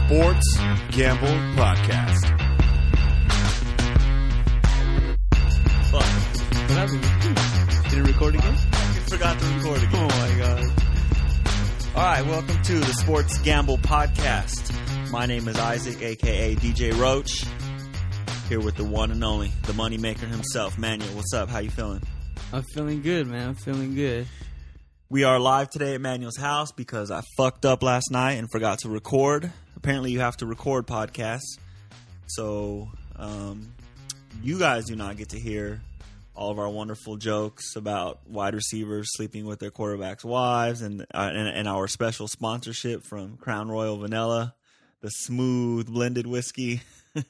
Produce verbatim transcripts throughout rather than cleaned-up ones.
Sports Gamble Podcast. Fuck. What happened? Did it record again? I forgot to record again. Oh my god. All right, welcome to the Sports Gamble Podcast. My name is Isaac, a k a. D J Roach. Here with the one and only, the moneymaker himself, Manuel. What's up? How you feeling? I'm feeling good, man. I'm feeling good. We are live today at Manuel's house because I fucked up last night and forgot to record. Apparently, you have to record podcasts. So, um, you guys do not get to hear all of our wonderful jokes about wide receivers sleeping with their quarterbacks' wives and, uh, and, and our special sponsorship from Crown Royal Vanilla, the smooth blended whiskey.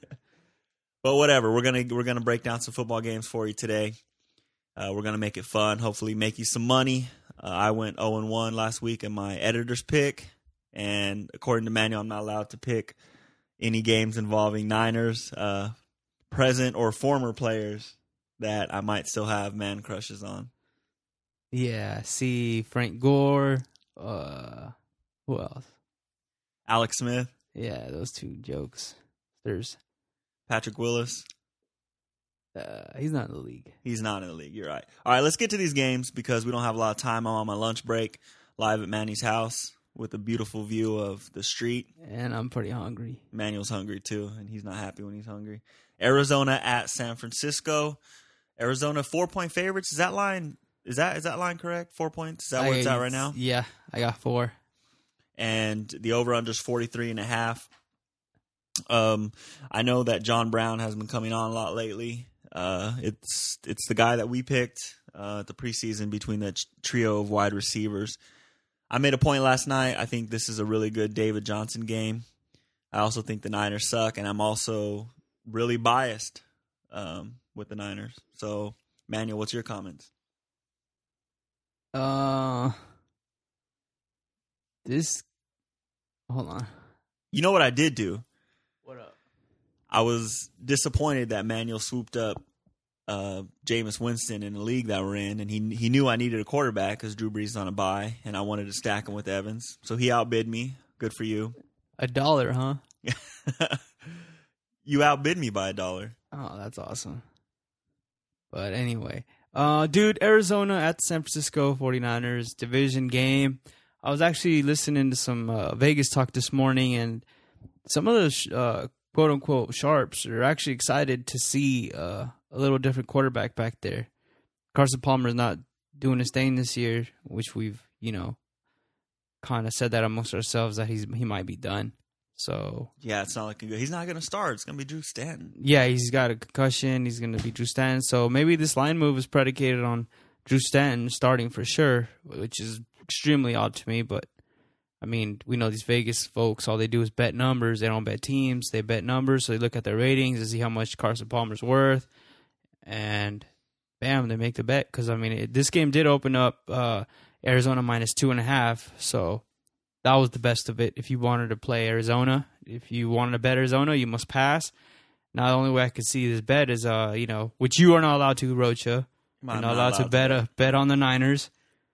But whatever, we're gonna we're gonna break down some football games for you today. Uh, we're gonna make it fun. Hopefully, make you some money. Uh, I went oh and one last week in my editor's pick, and according to Manuel, I'm not allowed to pick any games involving Niners, uh, present or former players that I might still have man crushes on. Yeah, see Frank Gore. Uh, who else? Alex Smith, Yeah, those two jokes. There's Patrick Willis. uh, he's not in the league. He's not in the league. You're right. All right, let's get to these games because we don't have a lot of time. I'm on my lunch break, live at Manny's house with a beautiful view of the street. And I'm pretty hungry. Manuel's hungry too, and he's not happy when he's hungry. Arizona at San Francisco. Arizona four point favorites. Is that line? Is that is that line correct? Four points. Is that where it's at right now? Yeah, I got four. And the over under is forty-three and a half. Um, I know that John Brown has been coming on a lot lately. Uh, it's it's the guy that we picked uh, at the preseason between the trio of wide receivers. I made a point last night. I think this is a really good David Johnson game. I also think the Niners suck, and I'm also really biased um, with the Niners. So, Manuel, what's your comments? Uh, this. Hold on. You know what I did do? What up? I was disappointed that Manuel swooped up uh, Jameis Winston in the league that we're in, and he he knew I needed a quarterback because Drew Brees is on a bye, and I wanted to stack him with Evans. So he outbid me. Good for you. A dollar, huh? You outbid me by a dollar. Oh, that's awesome. But anyway, uh, dude, Arizona at the San Francisco forty-niners division game. I was actually listening to some uh, Vegas talk this morning, and some of those uh, quote-unquote sharps are actually excited to see uh, a little different quarterback back there. Carson Palmer's not doing his thing this year, which we've, you know, kind of said that amongst ourselves that he's he might be done. So Yeah, it's not looking good. He's not going to start. It's going to be Drew Stanton. yeah, he's got a concussion. He's going to be Drew Stanton. So maybe this line move is predicated on Drew Stanton starting for sure, which is extremely odd to me. But, I mean, we know these Vegas folks, all they do is bet numbers. They don't bet teams. They bet numbers. So they look at their ratings to see how much Carson Palmer's worth. And, bam, they make the bet. Because, I mean, it, this game did open up uh, Arizona minus two and a half. So that was the best of it. If you wanted to play Arizona, if you wanted to bet Arizona, you must pass. Now, the only way I could see this bet is, uh, you know, which you are not allowed to, Rocha. You're not, not allowed, allowed to bet a bet on the Niners.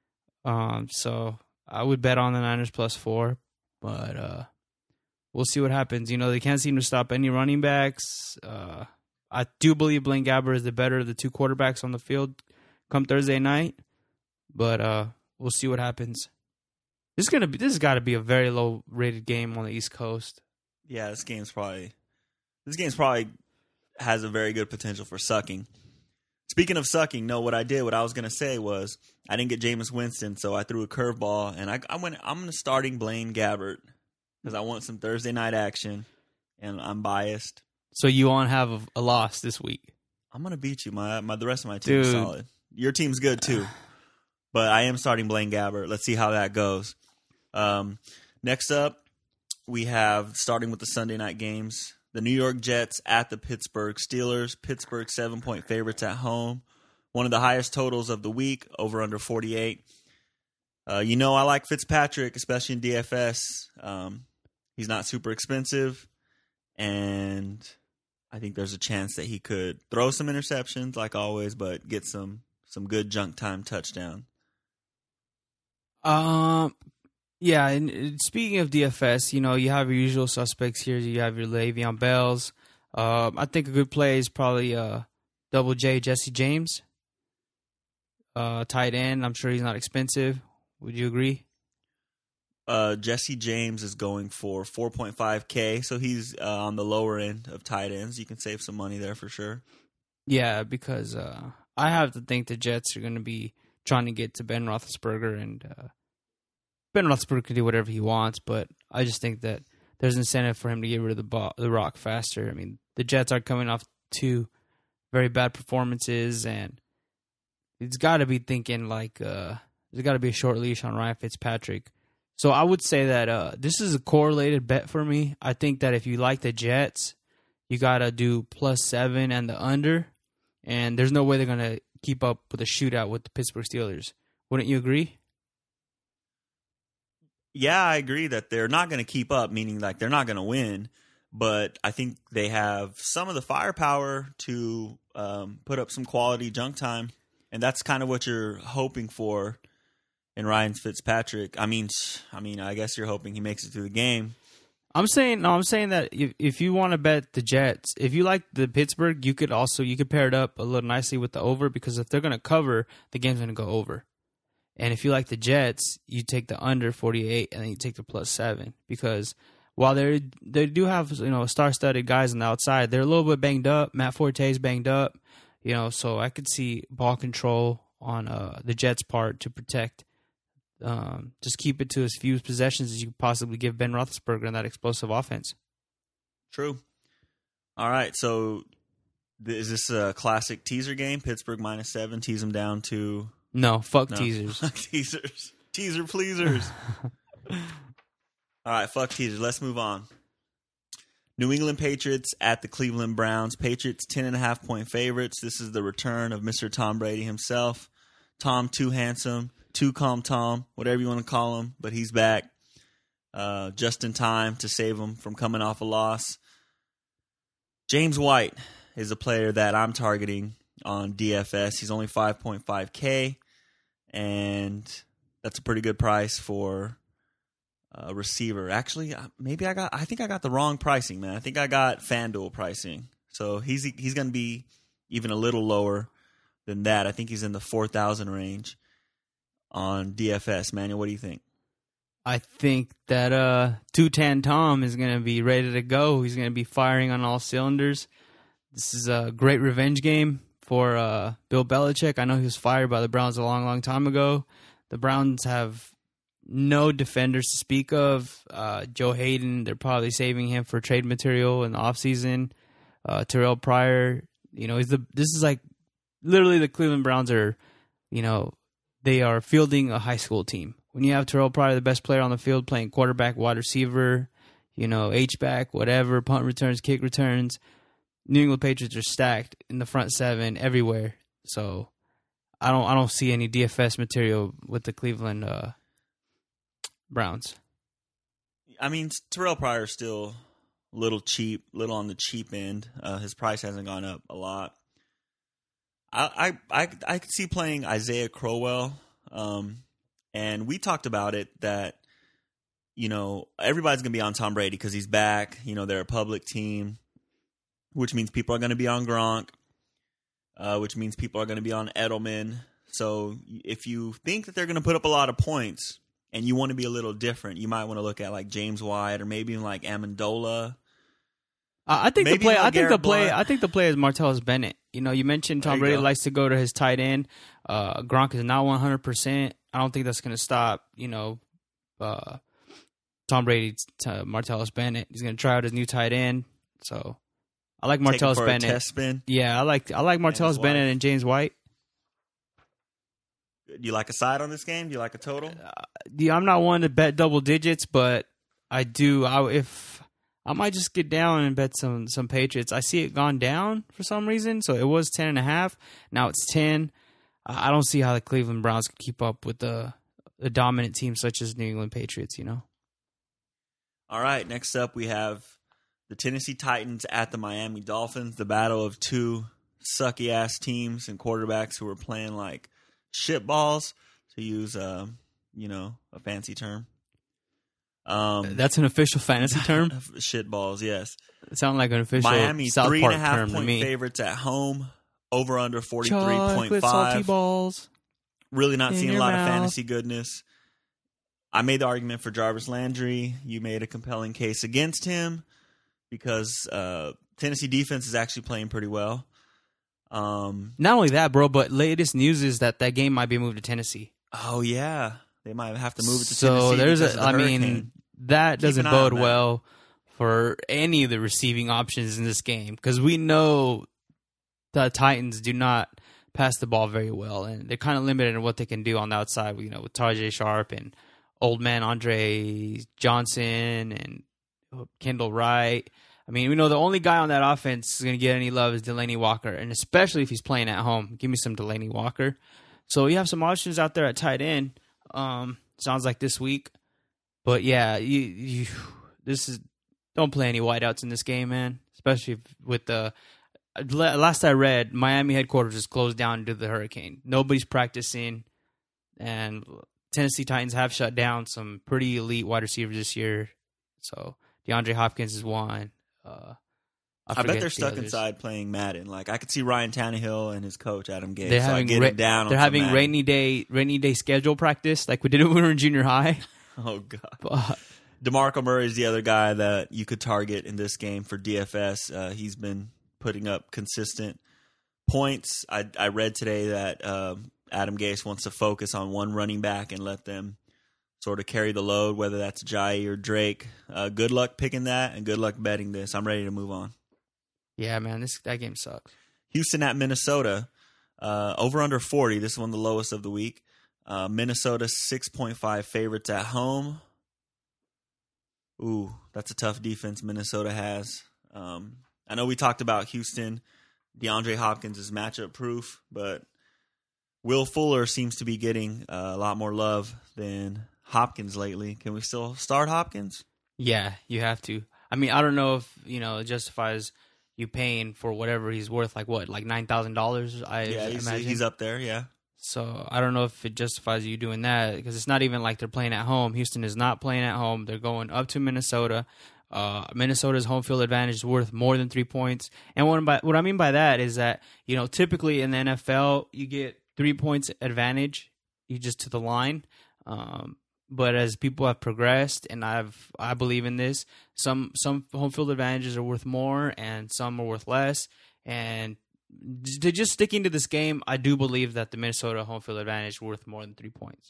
Um, so I would bet on the Niners plus four, but uh, we'll see what happens. You know, they can't seem to stop any running backs. Uh, I do believe Blaine Gabbert is the better of the two quarterbacks on the field come Thursday night, but uh, we'll see what happens. This is gonna be. This has got to be a very low rated game on the East Coast. Yeah, this game's probably this game's probably has a very good potential for sucking. Speaking of sucking, no, what I did, what I was gonna say was I didn't get Jameis Winston, so I threw a curveball, and I, I went. I'm starting Blaine Gabbert because I want some Thursday night action, and I'm biased. So you won't have a, a loss this week. I'm gonna beat you. My my the rest of my team is Dude. solid. Your team's good too, but I am starting Blaine Gabbert. Let's see how that goes. Um, next up, we have starting with the Sunday night games. The New York Jets at the Pittsburgh Steelers. Pittsburgh seven-point favorites at home. One of the highest totals of the week, over under forty-eight. Uh, you know I like Fitzpatrick, especially in D F S. Um, he's not super expensive, and I think there's a chance that he could throw some interceptions, like always, but get some some good junk time touchdown. Um, Yeah, and uh, speaking of D F S, you know, you have your usual suspects here. You have your Le'Veon Bells. Um, I think a good play is probably uh, Double J Jesse James. Uh, tight end. I'm sure he's not expensive. Would you agree? Uh, Jesse James is going for four point five K, so he's uh, on the lower end of tight ends. You can save some money there for sure. Yeah, because uh, I have to think the Jets are going to be trying to get to Ben Roethlisberger, and uh, Ben Roethlisberger can do whatever he wants, but I just think that there's incentive for him to get rid of the ball, the rock faster. I mean, the Jets are coming off two very bad performances, and it's got to be thinking like uh, there's got to be a short leash on Ryan Fitzpatrick. So I would say that uh, this is a correlated bet for me. I think that if you like the Jets, you got to do plus seven and the under, and there's no way they're going to keep up with a shootout with the Pittsburgh Steelers. Wouldn't you agree? Yeah, I agree that they're not going to keep up, meaning like they're not going to win, but I think they have some of the firepower to um, put up some quality junk time, and that's kind of what you're hoping for in Ryan Fitzpatrick. I mean, I mean, I guess you're hoping he makes it through the game. I'm saying no. I'm saying that if if you want to bet the Jets, if you like the Pittsburgh, you could also you could pair it up a little nicely with the over, because if they're going to cover, the game's going to go over. And if you like the Jets, you take the under forty-eight and then you take the plus seven, because while they they do have, you know, star-studded guys on the outside, they're a little bit banged up. Matt Forte's banged up, you know, so I could see ball control on uh, the Jets' part to protect. Um, just keep it to as few possessions as you could possibly give Ben Roethlisberger in that explosive offense. True. All right, so th- is this a classic teaser game? Pittsburgh minus seven, tease them down to... No, fuck no. teasers. teasers. Teaser pleasers. All right, fuck teasers. Let's move on. New England Patriots at the Cleveland Browns. Patriots ten and a half point favorites. This is the return of Mister Tom Brady himself. Tom Too Handsome. Too Calm Tom, whatever you want to call him, but he's back uh, just in time to save him from coming off a loss. James White is a player that I'm targeting on D F S. He's only five point five K, and that's a pretty good price for a receiver. Actually, maybe I got I think I got the wrong pricing, man. I think I got FanDuel pricing. So he's he's going to be even a little lower than that. I think he's in the four thousand range on D F S. Manuel, what do you think? I think that uh, two-tan Tom is going to be ready to go. He's going to be firing on all cylinders. This is a great revenge game for uh, Bill Belichick. I know he was fired by the Browns a long, long time ago. The Browns have no defenders to speak of. Uh, Joe Hayden, they're probably saving him for trade material in the offseason. Uh, Terrell Pryor, you know, he's the. This is like literally the Cleveland Browns are, you know, they are fielding a high school team. When you have Terrell Pryor, the best player on the field, playing quarterback, wide receiver, you know, H-back, whatever, punt returns, kick returns, New England Patriots are stacked in the front seven everywhere. So I don't I don't see any D F S material with the Cleveland uh, Browns. I mean, Terrell Pryor is still a little cheap, little on the cheap end. Uh, his price hasn't gone up a lot. I I I, I could see playing Isaiah Crowell, um, and we talked about it that, you know, everybody's gonna be on Tom Brady because he's back. You know, they're a public team, which means people are gonna be on Gronk, uh, which means people are gonna be on Edelman. So if you think that they're gonna put up a lot of points and you want to be a little different, you might want to look at like James White or maybe even like Amendola. I think Maybe the play. like I think the Garrett play. Blunt. I think the play is Martellus Bennett. You know, you mentioned Tom There you Brady go. likes to go to his tight end. Uh, Gronk is not one hundred percent. I don't think that's going to stop. You know, uh, Tom Brady to Martellus Bennett. He's going to try out his new tight end. So I like Take him Martellus for a Bennett. test spin. Yeah, I like I like Martellus his Bennett wife. and James White. Do you like a side on this game? Do you like a total? Yeah, I'm not one to bet double digits, but I do. I if. I might just get down and bet some some Patriots. I see it gone down for some reason. So it was ten and a half. Now it's ten. I don't see how the Cleveland Browns can keep up with the, the dominant team such as New England Patriots, you know? All right, next up we have the Tennessee Titans at the Miami Dolphins, the battle of two sucky-ass teams and quarterbacks who are playing like shitballs, to use, uh, you know, a fancy term. Um, That's an official fantasy term. shit balls, yes. It sounds like an official Miami South three Park and a half term to point me. favorites at home. Over under forty three point Chocolate salty five. balls. Really not in seeing a your lot mouth. of fantasy goodness. I made the argument for Jarvis Landry. You made a compelling case against him because uh, Tennessee defense is actually playing pretty well. Um, Not only that, bro, but latest news is that that game might be moved to Tennessee. oh yeah, they might have to move it to so Tennessee. there's because a, of the I hurricane. mean, that Keep doesn't an eye on bode that. well for any of the receiving options in this game because we know the Titans do not pass the ball very well, and they're kind of limited in what they can do on the outside. You know, with Tajay Sharp and old man Andre Johnson and Kendall Wright. I mean, we know the only guy on that offense is going to get any love is Delaney Walker, and especially if he's playing at home. Give me some Delaney Walker. So you have some options out there at tight end. Um, sounds like this week, but yeah, you, you this is don't play any wideouts in this game, man. Especially if, with the last I read, Miami headquarters is closed down due to the hurricane. Nobody's practicing, and Tennessee Titans have shut down some pretty elite wide receivers this year. So DeAndre Hopkins is one. Uh, I, I bet forget they're the stuck others. inside playing Madden. Like I could see Ryan Tannehill and his coach Adam Gase. They're like, having getting ra- down. On they're some having Madden. rainy day rainy day schedule practice like we did when we were in junior high. Oh god. But DeMarco Murray is the other guy that you could target in this game for D F S. Uh, he's been putting up consistent points. I, I read today that uh, Adam Gase wants to focus on one running back and let them sort of carry the load, whether that's Jai or Drake. Uh, good luck picking that, and good luck betting this. I'm ready to move on. yeah, man, this that game sucks. Houston at Minnesota, uh, over under forty. This is one of the lowest of the week. Uh, Minnesota six point five favorites at home. Ooh, that's a tough defense Minnesota has. Um, I know we talked about Houston. DeAndre Hopkins is matchup proof, but Will Fuller seems to be getting uh, a lot more love than Hopkins lately. Can we still start Hopkins? Yeah, you have to. I mean, I don't know if you know it justifies you paying for whatever he's worth. Like what, like nine thousand dollars? I Yeah, he's, imagine he's up there, yeah. So I don't know if it justifies you doing that because it's not even like they're playing at home. Houston is not playing at home. They're going up to Minnesota. Uh, Minnesota's home field advantage is worth more than three points. And what, by, what I mean by that is that, you know, typically in the N F L, you get three points advantage, you just to the line. Um, but as people have progressed, and I've I believe in this, some some home field advantages are worth more and some are worth less. And to just sticking to this game, I do believe that the Minnesota home field advantage is worth more than three points.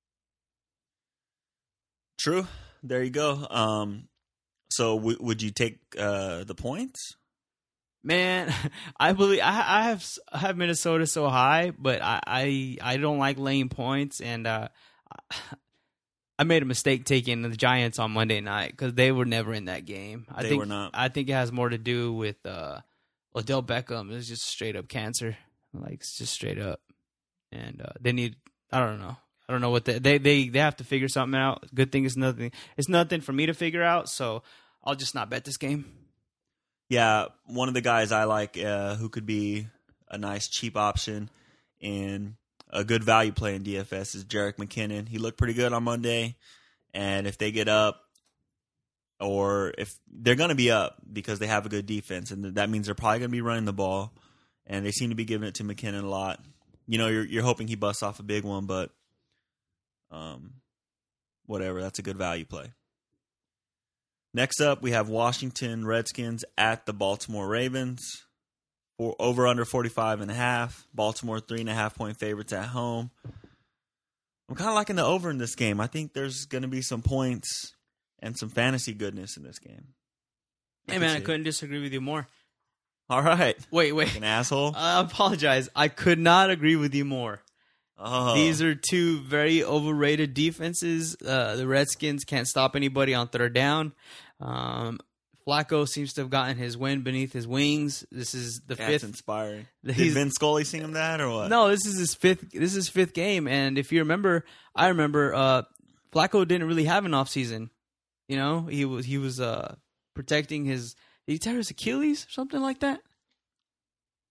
True. There you go. Um, so w- would you take uh, the points? Man, I believe I, I have I have Minnesota so high, but I I, I don't like laying points, and uh, I made a mistake taking the Giants on Monday night because they were never in that game. I They think, were not. I think it has more to do with uh, Odell Beckham. It's just straight up cancer, like it's just straight up, and uh, they need. I don't know. I don't know what they, they they they have to figure something out. Good thing it's nothing. It's nothing for me to figure out, so I'll just not bet this game. Yeah, one of the guys I like uh, who could be a nice cheap option and a good value play in D F S is Jerick McKinnon. He looked pretty good on Monday, and if they get up, or if they're going to be up because they have a good defense, and that means they're probably going to be running the ball, and they seem to be giving it to McKinnon a lot. You know, you're you're hoping he busts off a big one, but um, whatever, that's a good value play. Next up, we have Washington Redskins at the Baltimore Ravens. For over under forty-five and a half. Baltimore three and a half point favorites at home. I'm kind of liking the over in this game. I think there's going to be some points and some fantasy goodness in this game. I Hey can man, see I it. couldn't disagree with you more. All right. Wait, wait. An asshole. I apologize. I could not agree with you more. Oh. These are two very overrated defenses. Uh, the Redskins can't stop anybody on third down. Um, Flacco seems to have gotten his wind beneath his wings. This is the That's fifth. inspiring. Did He's- Vin Scully sing him that or what? No, this is his fifth. This is his fifth game, and if you remember, I remember uh, Flacco didn't really have an off season. You know, he was he was uh, protecting his. Did he tear his Achilles or something like that?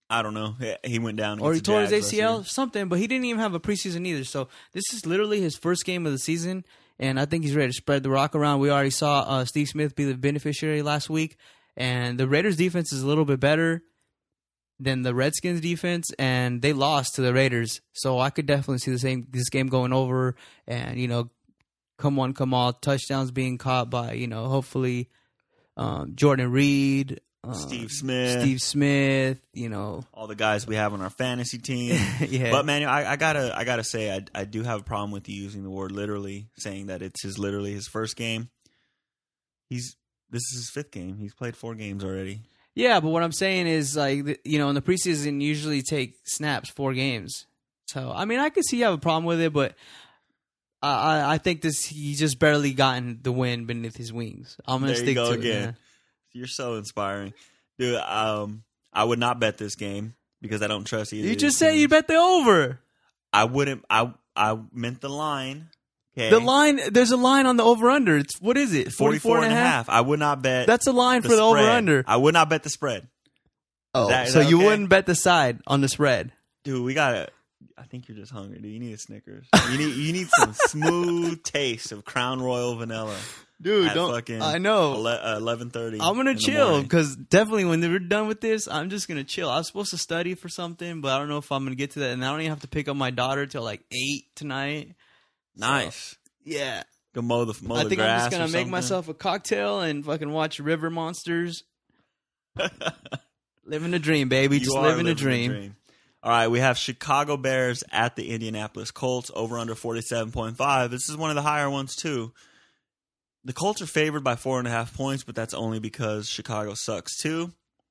I don't know. He went down. Or he against the tore his Jags A C L, last year. something, but he didn't even have a preseason either. So this is literally his first game of the season, and I think he's ready to spread the rock around. We already saw uh, Steve Smith be the beneficiary last week, and the Raiders' defense is a little bit better than the Redskins' defense, and they lost to the Raiders. So I could definitely see the same this game going over, and you know, come one, come all, touchdowns being caught by you know, hopefully um, Jordan Reed. Um, Steve Smith. Steve Smith, you know, all the guys we have on our fantasy team. yeah. But man, I, I gotta, I gotta say, I, I do have a problem with you using the word literally, saying that it's his literally his first game. He's this is his fifth game. He's played four games already. Yeah, but what I'm saying is, like, you know, in the preseason, usually take snaps four games. So, I mean, I could see you have a problem with it, but I, I, I think this he just barely gotten the wind beneath his wings. I'm gonna There stick you go to again. it. Man. You're so inspiring, dude. Um, I would not bet this game because I don't trust either. You of just these said you teams. bet the over. I wouldn't. I I meant the line. Okay, The line, there's a line on the over under. It's what is it? forty-four and a half. I would not bet. That's a line for the over spread. under. I would not bet the spread. Oh, that- is so that you okay? wouldn't bet the side on the spread. Dude, we gotta. I think you're just hungry, dude. You need a Snickers. You need you need some smooth taste of Crown Royal vanilla. Dude, at don't. fucking I know. eleven thirty. I'm gonna chill because definitely when we're done with this, I'm just gonna chill. I was supposed to study for something, but I don't know if I'm gonna get to that, and I don't even have to pick up my daughter till like eight tonight. Nice. Yeah, Go mow the mow I the think I'm grass just gonna or make something. myself a cocktail and fucking watch River Monsters. Living the dream, baby. You Just are living the living dream. All right, we have Chicago Bears at the Indianapolis Colts, over under forty-seven point five. This is one of the higher ones, too. The Colts are favored by four and a half points, but that's only because Chicago sucks, too.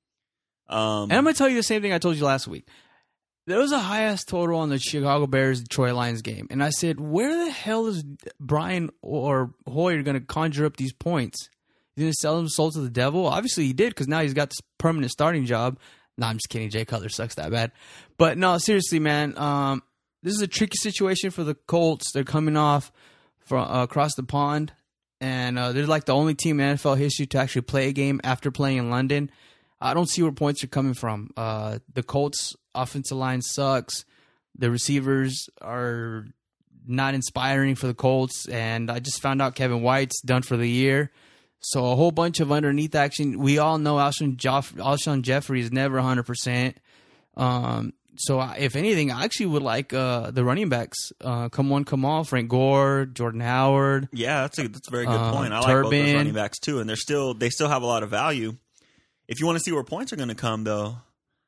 Um, And I'm gonna tell you the same thing I told you last week. There was a high ass total on the Chicago Bears Detroit Lions game, and I said, "Where the hell is Brian or Hoyer going to conjure up these points? He's going to sell them soul to the devil." Obviously, he did because now he's got this permanent starting job. No, I'm just kidding. Jay Cutler sucks that bad, but no, seriously, man. Um, this is a tricky situation for the Colts. They're coming off from uh, across the pond, and uh, they're like the only team in N F L history to actually play a game after playing in London. I don't see where points are coming from. Uh, the Colts' offensive line sucks. The receivers are not inspiring for the Colts. And I just found out Kevin White's done for the year. So a whole bunch of underneath action. We all know Alshon, Joff- Alshon Jeffrey is never one hundred percent. Um, so I, if anything, I actually would like uh, the running backs. Uh, come one, come all. Frank Gore, Jordan Howard. yeah, that's a that's a very good Uh, point. I like both those Turbin. running backs, too, and they're still they still have a lot of value. If you want to see where points are going to come, though,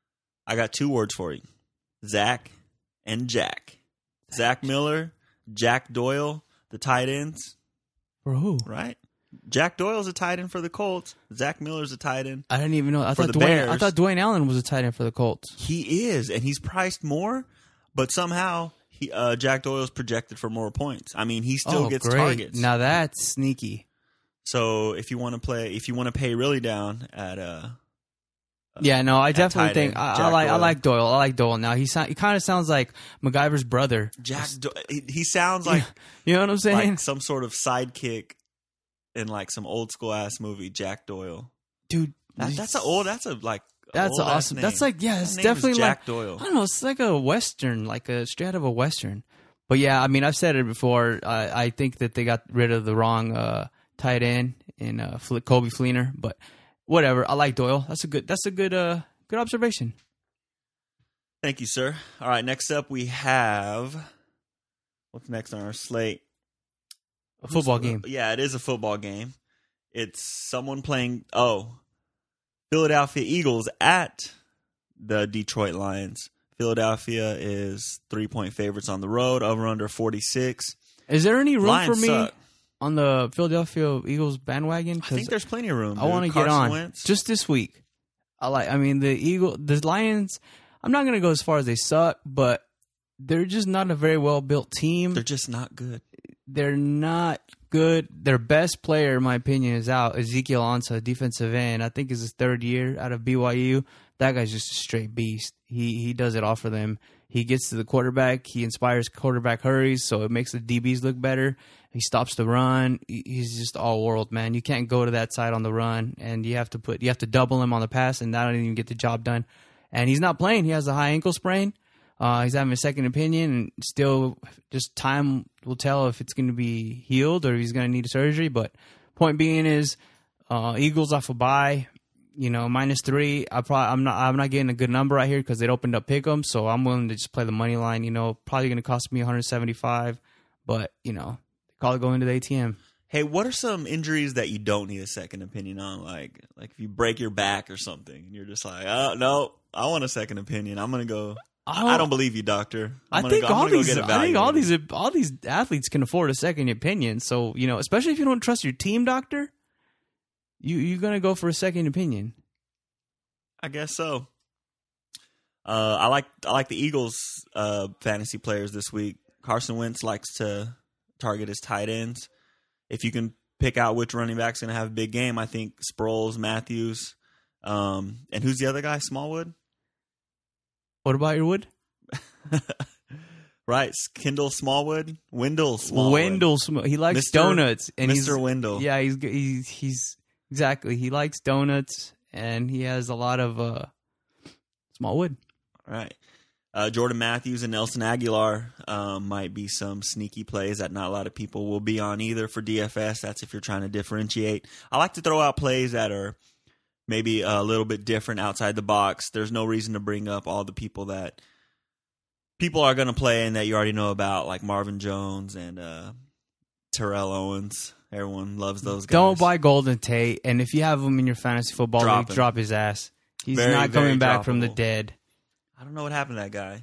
I got two words for you. Zach and Jack. Zach Miller, Jack Doyle, the tight ends, For who? right? Jack Doyle's a tight end for the Colts. Zach Miller's a tight end. I didn't even know. I For thought the Dwayne. Bears. I thought Dwayne Allen was a tight end for the Colts. He is, and he's priced more, but somehow he uh, Jack Doyle's projected for more points. I mean, he still oh, gets great. targets. Now that's sneaky. So if you want to play, if you want to pay really down at uh, Yeah, no, I definitely tight think end, I, I Jack like I Doyle. like Doyle. I like Doyle. Now he sound, he kind of sounds like MacGyver's brother. Jack, Do- he, he sounds like You know what I'm saying, like some sort of sidekick in like some old school ass movie. Jack Doyle. dude? That, that's a old. That's a like. That's old-ass awesome. name. That's like yeah, His it's name is definitely Jack like Doyle. I don't know. It's like a western, like a straight out of a western. But yeah, I mean, I've said it before. I, I think that they got rid of the wrong uh, tight end in uh, Fle- Kobe Fleener. But whatever. I like Doyle. That's a good. That's a good. Uh, good observation. Thank you, sir. All right, next up we have what's next on our slate? A football game. Yeah, it is a football game. It's someone playing. Oh, Philadelphia Eagles at the Detroit Lions. Philadelphia is three-point favorites on the road, over under forty-six. Is there any room Lions for me suck. on the Philadelphia Eagles bandwagon? I think there's plenty of room. I want to dude. get Carson on Wentz. just this week. I like. I mean, the Eagle, the Lions. I'm not gonna go as far as they suck, but they're just not a very well built team. They're just not good. They're not good. Their best player, in my opinion, is out. Ezekiel Ansah, defensive end. I think is his third year out of B Y U. That guy's just a straight beast. He he does it all for them. He gets to the quarterback. He inspires quarterback hurries, so it makes the D Bs look better. He stops the run. He- He's just all world, man. You can't go to that side on the run, and you have to put you have to double him on the pass, and that don't even get the job done. and he's not playing. He has a high ankle sprain. Uh, he's having a second opinion, and still just time will tell if it's going to be healed or if he's going to need surgery. But point being is, uh, Eagles off a bye, you know, minus three. I probably I'm not I'm not getting a good number right here because it opened up pick'em, so I'm willing to just play the money line. You know, probably going to cost me one seventy-five, but you know, call it going to the A T M. Hey, what are some injuries that you don't need a second opinion on? Like, like if you break your back or something, and you're just like, oh no, I want a second opinion. I'm gonna go. I don't, I don't believe you, doctor. I'm I think go, all these. I think all these. these. All these athletes can afford a second opinion. So you know, especially if you don't trust your team doctor, you you're gonna go for a second opinion. I guess so. Uh, I like I like the Eagles' uh, fantasy players this week. Carson Wentz likes to target his tight ends. If you can pick out which running back's going to have a big game, I think Sproles, Matthews, um, and who's the other guy? Smallwood. What about your Wood? Right, Kendall Smallwood, Wendell Smallwood. Wendell, Sm- he likes Mister donuts, and Mister he's Wendell. Yeah, he's he's he's exactly. He likes donuts, and he has a lot of uh, Smallwood. All right, uh, Jordan Matthews and Nelson Aguilar um, might be some sneaky plays that not a lot of people will be on either for D F S. That's if you're trying to differentiate. I like to throw out plays that are maybe a little bit different outside the box. There's no reason to bring up all the people that people are going to play and that you already know about, like Marvin Jones and uh, Terrell Owens. Everyone loves those guys. Don't buy Golden Tate, and if you have him in your fantasy football Drop league, him. drop his ass. He's Very, not very coming back from the droppable. dead. I don't know what happened to that guy.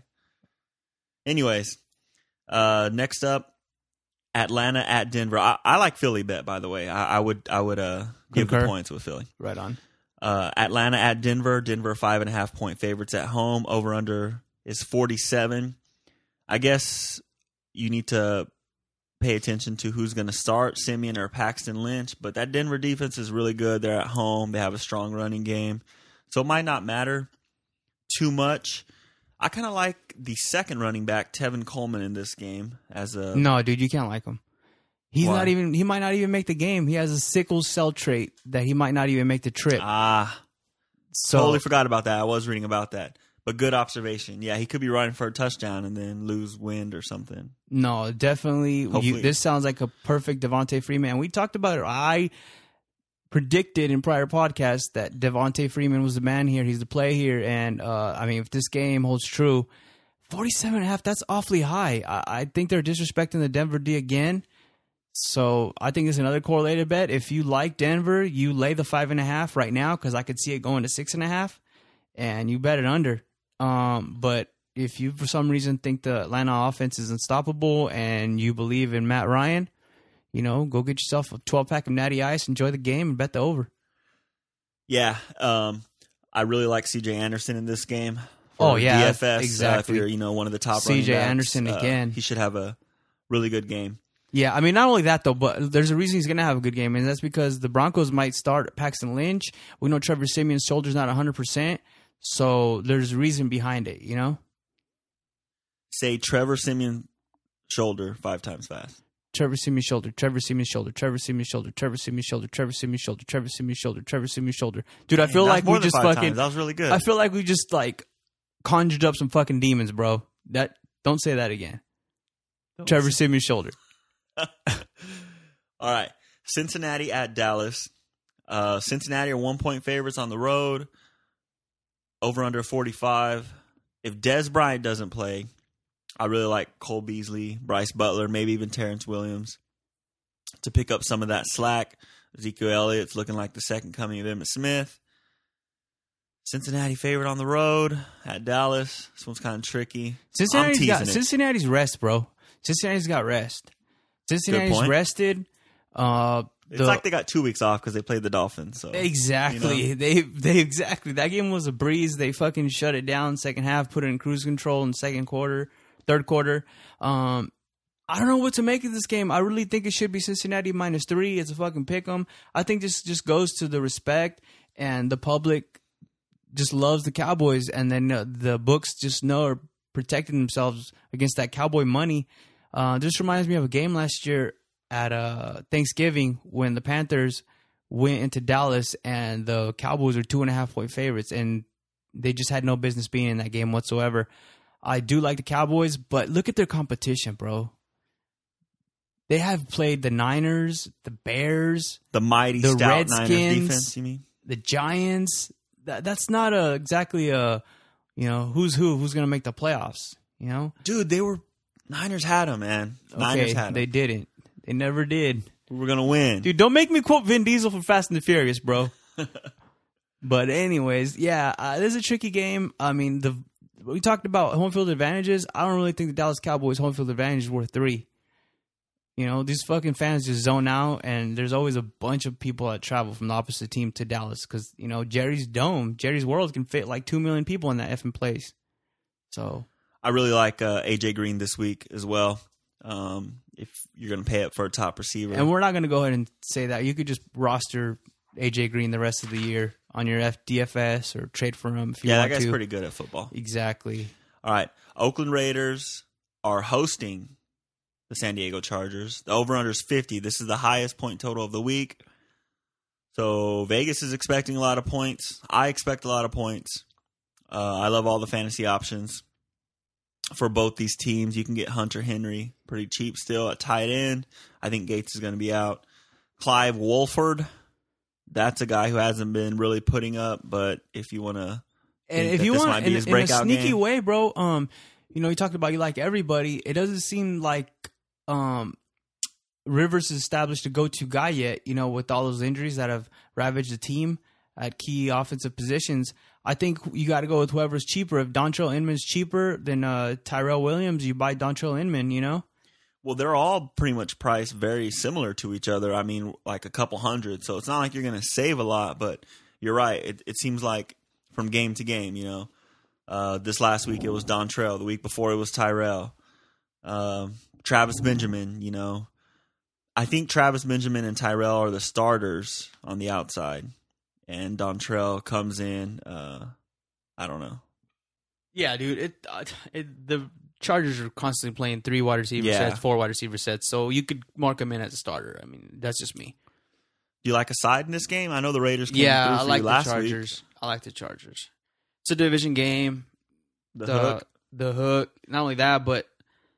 Anyways, uh, next up, Atlanta at Denver. I, I like Philly bet, by the way. I, I would I would uh, give the Concur. points with Philly. Right on. Uh, Atlanta at Denver. Denver five and a half point favorites at home. Over under is forty-seven. I guess you need to pay attention to who's going to start, Simeon or Paxton Lynch. But that Denver defense is really good. They're at home. They have a strong running game. So it might not matter too much. I kind of like the second running back, Tevin Coleman, in this game as a No, dude, you can't like him. He's Why? not even. He might not even make the game. He has a sickle cell trait that he might not even make the trip. ah. So Totally forgot about that. I was reading about that. But good observation. Yeah, he could be running for a touchdown and then lose wind or something. no, definitely. You, Hopefully. this sounds like a perfect Devontae Freeman. We talked about it. I predicted in prior podcasts that Devontae Freeman was the man here. He's the play here. And, uh, I mean, if this game holds true, forty-seven and a half, that's awfully high. I, I think they're disrespecting the Denver D again. So I think it's another correlated bet. If you like Denver, you lay the five and a half right now because I could see it going to six and a half, and you bet it under. Um, but if you for some reason think the Atlanta offense is unstoppable and you believe in Matt Ryan, you know, go get yourself a twelve pack of Natty Ice, enjoy the game, and bet the over. Yeah, um, I really like C J Anderson in this game. For Oh, yeah, D F S, exactly. Uh, if you're, you know, one of the top C J running backs, Anderson uh, again. He should have a really good game. Yeah, I mean, not only that, though, but there's a reason he's going to have a good game, and that's because the Broncos might start Paxton Lynch. We know Trevor Simeon's shoulder's not one hundred percent, so there's a reason behind it, you know? Say Trevor Simeon shoulder five times fast. Trevor Simeon's shoulder, Trevor Simeon's shoulder, Trevor Simeon's shoulder, Trevor Simeon's shoulder, Trevor Simeon's shoulder, Trevor Simeon's shoulder, Trevor Simeon's shoulder. Dude, I feel That's like more we than just five fucking... times. That was really good. I feel like we just, like, conjured up some fucking demons, bro. That Don't say that again. Don't Trevor say- Simeon's shoulder. All right. Cincinnati at Dallas. Uh, Cincinnati are one point favorites on the road. Over under forty-five. If Dez Bryant doesn't play, I really like Cole Beasley, Bryce Butler, maybe even Terrence Williams to pick up some of that slack. Ezekiel Elliott's looking like the second coming of Emmitt Smith. Cincinnati favorite on the road at Dallas. This one's kind of tricky. Cincinnati's I'm got teasing it. Cincinnati's rest, bro. Cincinnati's got rest. Cincinnati's point. rested. Uh, It's the- like they got two weeks off because they played the Dolphins. So Exactly. you know. They they exactly that game was a breeze. They fucking shut it down second half, put it in cruise control in second quarter, third quarter. Um, I don't know what to make of this game. I really think it should be Cincinnati minus three. It's a fucking pick 'em. I think this just goes to the respect and the public just loves the Cowboys, and then uh, the books just know are protecting themselves against that Cowboy money. Uh, this reminds me of a game last year at uh, Thanksgiving when the Panthers went into Dallas and the Cowboys are two and a half point favorites, and They just had no business being in that game whatsoever. I do like the Cowboys, but look at their competition, bro. They have played the Niners, the Bears, The mighty the stout Redskins, Niners defense, you mean? the Giants. That, that's not a exactly a, you know, who's who, who's going to make the playoffs, you know? Dude, they were Niners had them, man. Niners Okay, had them. they didn't. They never did. We were gonna win, Dude, don't make me quote Vin Diesel from Fast and the Furious, bro. But anyways, yeah, uh, this is a tricky game. I mean, the we talked about home field advantages. I don't really think the Dallas Cowboys home field advantage is worth three. You know, these fucking fans just zone out, and there's always a bunch of people that travel from the opposite team to Dallas because, you know, Jerry's Dome, Jerry's World can fit like two million people in that effing place. So I really like uh, A J Green this week as well. Um, if you're going to pay up for a top receiver. And we're not going to go ahead and say that. You could just roster A J Green the rest of the year on your F- D F S or trade for him if you yeah, want that guy's to. pretty good at football. Exactly. All right. Oakland Raiders are hosting the San Diego Chargers. The over-under is fifty. This is the highest point total of the week. So Vegas is expecting a lot of points. I expect a lot of points. Uh, I love all the fantasy options for both these teams. You can get Hunter Henry pretty cheap still at tight end. I think Gates is going to be out. Clive Wolford, that's a guy who hasn't been really putting up, but if you want to, And if you this want, might be in, his in a breakout sneaky game. way, bro, um, you know, you talked about you like everybody. It doesn't seem like um, Rivers is established to go-to guy yet, you know, with all those injuries that have ravaged the team at key offensive positions. I think you got to go with whoever's cheaper. If Dontrell Inman's cheaper than uh, Tyrell Williams, you buy Dontrell Inman, you know? Well, they're all pretty much priced very similar to each other. I mean, like a couple hundred. So it's not like you're going to save a lot, but you're right. It, it seems like from game to game, you know. Uh, this last week it was Dontrell. The week before it was Tyrell. Uh, Travis Benjamin, you know. I think Travis Benjamin and Tyrell are the starters on the outside. And Dontrell comes in, uh, I don't know. Yeah, dude. It, uh, it the Chargers are constantly playing three wide receiver Yeah. sets, four wide receiver sets, so you could mark them in as a starter. I mean, that's just me. Do you like a side in this game? I know the Raiders came Yeah, through I for like you the last Chargers. week. I like the Chargers. It's a division game. The, The hook. the hook. Not only that, but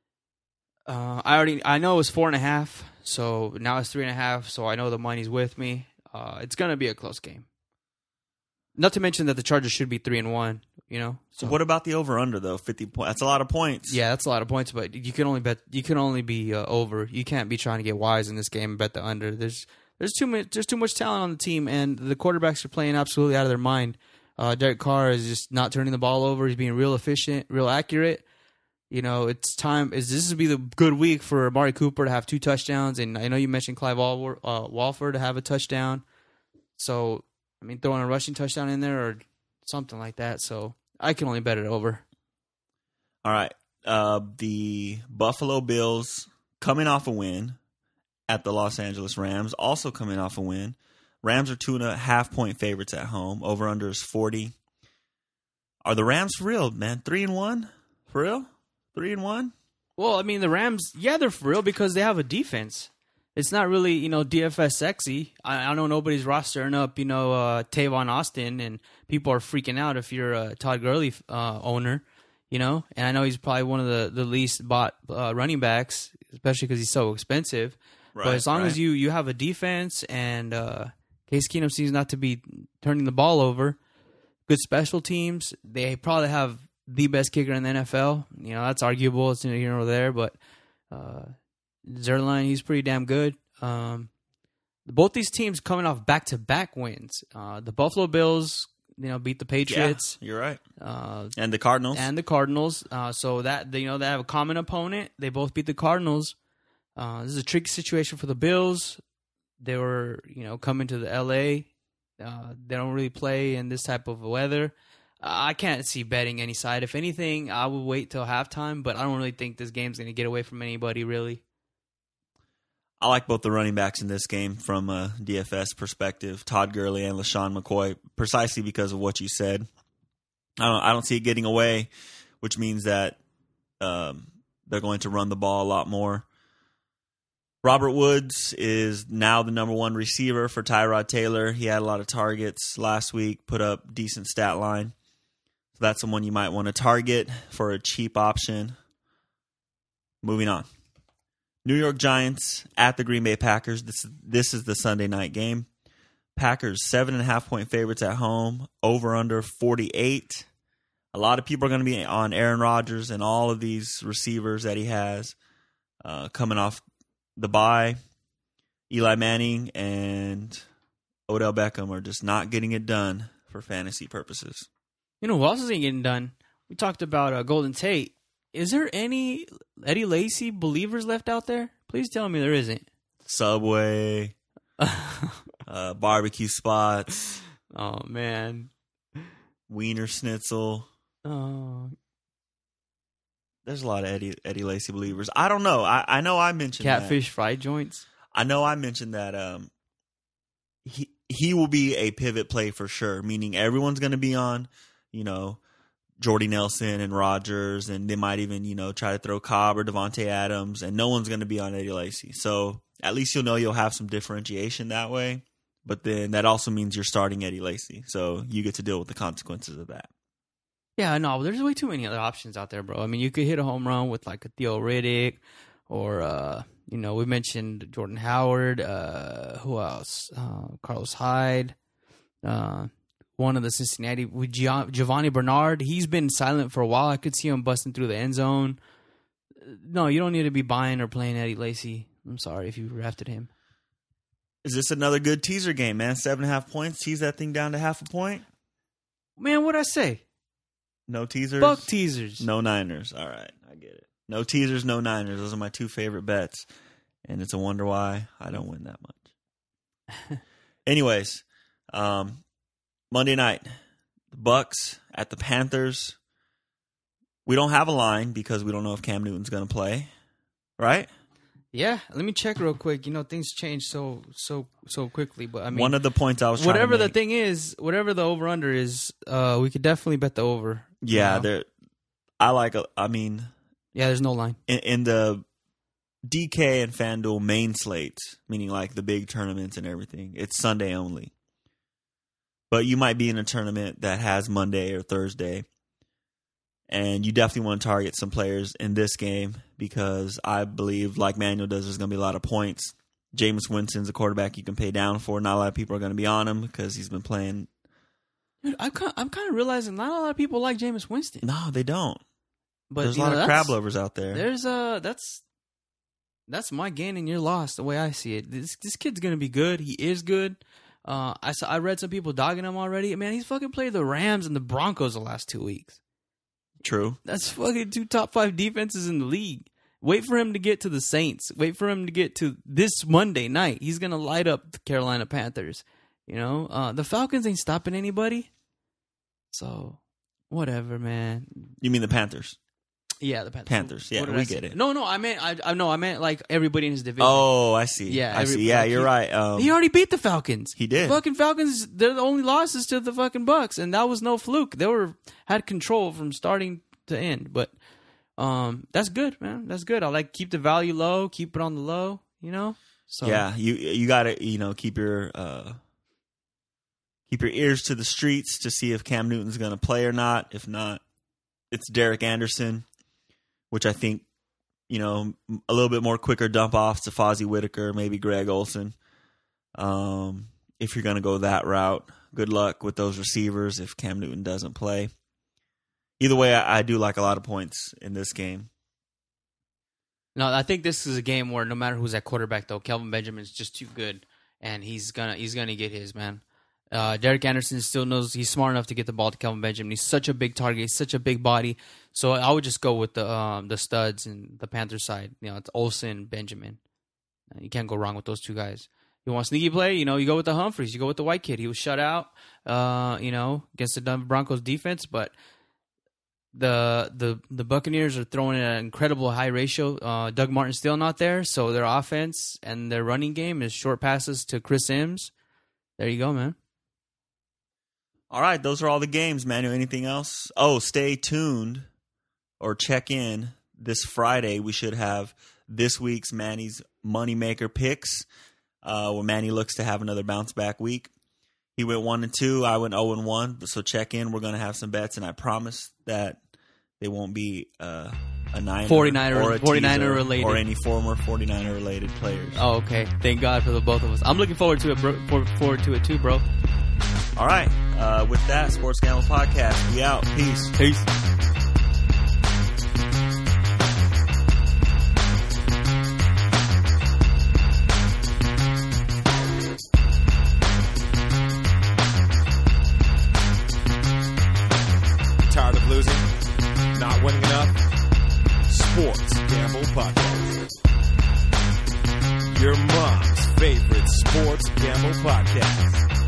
uh, I already I know it was four and a half, so now it's three and a half. So I know the money's with me. Uh, it's gonna be a close game. Not to mention that the Chargers should be three and one. You know. So what about the over/under though? Fifty points. That's a lot of points. Yeah, that's a lot of points, but you can only bet. You can only be uh, over. You can't be trying to get wise in this game and bet the under. There's there's too much. There's too much talent on the team, and the quarterbacks are playing absolutely out of their mind. Uh, Derek Carr is just not turning the ball over. He's being real efficient, real accurate. You know, it's time. Is this would be the good week for Amari Cooper to have two touchdowns, and I know you mentioned Clive Walford, uh, Walford to have a touchdown. So, I mean, throwing a rushing touchdown in there or something like that. So, I can only bet it over. All right. Uh, the Buffalo Bills coming off a win at the Los Angeles Rams, also coming off a win. Rams are two and a half point favorites at home. Over under is forty. Are the Rams for real, man? Three and one? For real? Three and one? Well, I mean, the Rams, yeah, they're for real because they have a defense. It's not really, you know, D F S sexy. I, I know nobody's rostering up, you know, uh, Tavon Austin, and people are freaking out if you're a Todd Gurley uh, owner, you know. And I know he's probably one of the, the least bought uh, running backs, especially because he's so expensive. Right, but as long right. as you, you have a defense and uh, Case Keenum seems not to be turning the ball over, good special teams, they probably have the best kicker in the N F L. You know, that's arguable. It's neither here nor there, but uh, Zerline, he's pretty damn good. Um, both these teams coming off back-to-back wins. Uh, the Buffalo Bills, you know, beat the Patriots. Yeah, you're right. Uh, And the Cardinals. and the Cardinals. Uh, so that you know they have a common opponent. They both beat the Cardinals. Uh, this is a tricky situation for the Bills. They were, you know, coming to the L A. Uh, they don't really play in this type of weather. Uh, I can't see betting any side. If anything, I would wait till halftime. But I don't really think this game's going to get away from anybody, really. I like both the running backs in this game from a D F S perspective, Todd Gurley and LaShawn McCoy, precisely because of what you said. I don't, I don't see it getting away, which means that um, they're going to run the ball a lot more. Robert Woods is now the number one receiver for Tyrod Taylor. He had a lot of targets last week, put up decent stat line. So that's someone you might want to target for a cheap option. Moving on. New York Giants at the Green Bay Packers. This, this is the Sunday night game. Packers, seven and a half point favorites at home. Over under forty-eight. A lot of people are going to be on Aaron Rodgers and all of these receivers that he has uh, coming off the bye. Eli Manning and Odell Beckham are just not getting it done for fantasy purposes. You know who else isn't getting done? We talked about uh, Golden Tate. Is there any Eddie Lacy believers left out there? Please tell me there isn't. Subway, uh, barbecue spots. Oh, man. Wiener Schnitzel. Oh, There's a lot of Eddie Eddie Lacy believers. I don't know. I, I know I mentioned catfish that. fried joints. I know I mentioned that um, he he will be a pivot play for sure, meaning everyone's going to be on, you know, Jordy Nelson and Rodgers, and they might even, you know, try to throw Cobb or Devontae Adams, and no one's going to be on Eddie Lacy. So at least you'll know you'll have some differentiation that way. But then that also means you're starting Eddie Lacy, so you get to deal with the consequences of that. Yeah, no, there's way too many other options out there, bro. I mean, you could hit a home run with like a Theo Riddick, or uh, you know, we mentioned Jordan Howard. Uh, who else? Uh, Carlos Hyde. Uh, one of the Cincinnati with Gia- Giovanni Bernard. He's been silent for a while. I could see him busting through the end zone. No, you don't need to be buying or playing Eddie Lacy. I'm sorry if you drafted him. Is this another good teaser game, man? Seven and a half points. Tease that thing down to half a point. Man, what'd I say? No teasers? Fuck teasers. No Niners. All right, I get it. No teasers, no Niners. Those are my two favorite bets. And it's a wonder why I don't win that much. Anyways, um, Monday night, the Bucks at the Panthers. We don't have a line because we don't know if Cam Newton's going to play, right? Yeah, let me check real quick. You know, things change so so so quickly. But I mean, one of the points I was trying whatever to the make, thing is, whatever the over under is, uh, we could definitely bet the over. Yeah, you know? there. I like. I mean, yeah, there's no line in, in the D K and FanDuel main slates, meaning like the big tournaments and everything. It's Sunday only, but you might be in a tournament that has Monday or Thursday. And you definitely want to target some players in this game because I believe, like Manuel does, there's going to be a lot of points. Jameis Winston's a quarterback you can pay down for. Not a lot of people are going to be on him because he's been playing. Dude, I'm kind, I'm kind of realizing not a lot of people like Jameis Winston. No, they don't. But there's a you lot know, of crab lovers out there. There's uh that's that's my gain and your loss the way I see it. This this kid's gonna be good. He is good. Uh, I saw, I read some people dogging him already. Man, he's fucking played the Rams and the Broncos the last two weeks. True. That's fucking two top five defenses in the league. Wait for him to get to the Saints. Wait for him to get to this Monday night. He's going to light up the Carolina Panthers. You know, uh, the Falcons ain't stopping anybody. So, whatever, man. You mean the Panthers? Yeah, the Panthers. Panthers. Yeah, What did we I get say? it. No, no, I meant, I, I no, I meant like everybody in his division. Oh, I see. Yeah, I every- see. Yeah, like you're he- right. Um, He already beat the Falcons. He did. The fucking Falcons, they're the only losses to the fucking Bucks, and that was no fluke. They were had control from starting to end. But um, that's good, man. That's good. I like keep the value low, keep it on the low, you know? So yeah, you you got to you know keep your uh, keep your ears to the streets to see if Cam Newton's going to play or not. If not, it's Derek Anderson, which I think you know a little bit more quicker dump off to Fozzie Whitaker, maybe Greg Olsen. Um, if you're going to go that route, good luck with those receivers if Cam Newton doesn't play. Either way, I, I do like a lot of points in this game. No, I think this is a game where no matter who's at quarterback, though, Kelvin Benjamin's just too good, and he's gonna he's gonna get his, man. Uh, Derek Anderson still knows he's smart enough to get the ball to Kelvin Benjamin. He's such a big target. He's such a big body. So I would just go with the um, the studs and the Panthers side. You know, it's Olsen, Benjamin. Uh, you can't go wrong with those two guys. You want sneaky play? You know, you go with the Humphreys. You go with the white kid. He was shut out, uh, you know, against the Denver Broncos defense, but the the the Buccaneers are throwing an incredible high ratio. Uh, Doug Martin's still not there, so their offense and their running game is short passes to Chris Sims. There you go, man. All right, those are all the games, Manu. Anything else? Oh, stay tuned or check in this Friday. We should have this week's Manny's Moneymaker picks, uh, where Manny looks to have another bounce back week. He went one and two. I went zero and one. So check in. We're gonna have some bets, and I promise that they won't be uh, a Niner, forty-niner, or a forty-niner teaser related, or any former forty-niner related players. Oh, okay. Thank God for the both of us. I'm looking forward to it. Bro. For, forward to it too, bro. All right. Uh, with that, Sports Gamble Podcast. We out. Peace. Peace. Tired of losing? Not winning enough? Sports Gamble Podcast. Your mom's favorite sports gamble podcast.